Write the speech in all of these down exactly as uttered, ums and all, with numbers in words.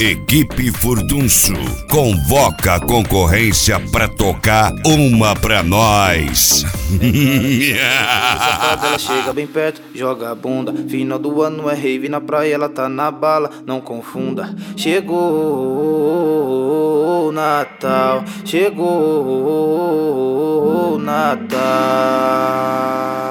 Equipe Furdunço convoca a concorrência pra tocar uma pra nós. Safada, ela chega bem perto, joga a bunda. Final do ano é rave, na praia ela tá na bala, não confunda. Chegou Natal, chegou Natal.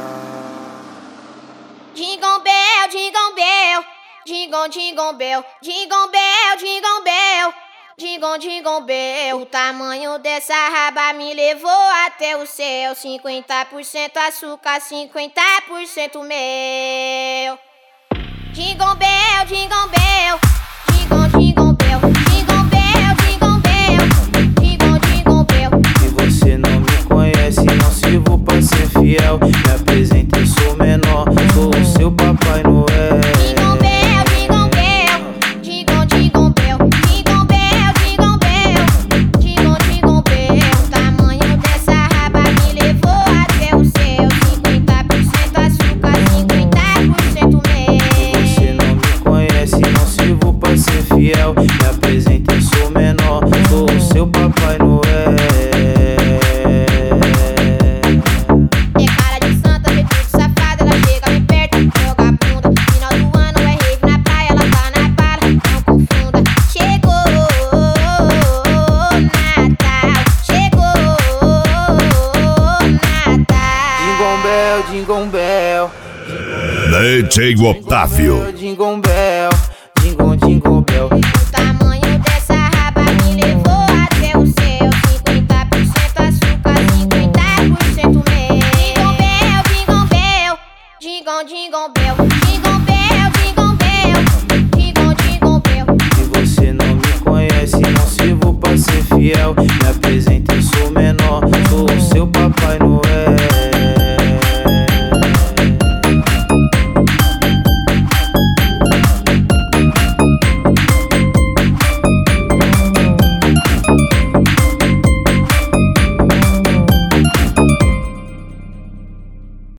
Jingle bell, jingle bell, jingle, jingle bell, jingle bell, jingle bell, jingle, jingle bell. O tamanho dessa raba me levou até o céu. Cinquenta por cento açúcar, cinquenta por cento mel. Jingle bell, jingle bell, jingle, jingle bell, jingle bell, jingle bell, jingle, jingle bell. Se você não me conhece, não sirvo pra ser fiel. Me apresento, eu sou menor, sou o seu Papai Noel. Jingle bell, jingle bell, jingle, jingle bell, jingle bell, jingle bell, jingle, jingle bell. O tamanho dessa raba me levou até o céu. Cinquenta por cento açúcar, cinquenta por cento mel. Você não me conhece, não sirvo pra ser fiel. Me apresento, eu sou menor, sou o seu Papai Noel. É cara de santa, feito safada, ela chega bem perto, joga a bunda. Final do ano é rave, na praia ela tá na bala, não confunda. Chegou Natal, chegou Natal. Jingle bell, jingle bell, D J Otávio. jingle bell, jingle, jingle bell.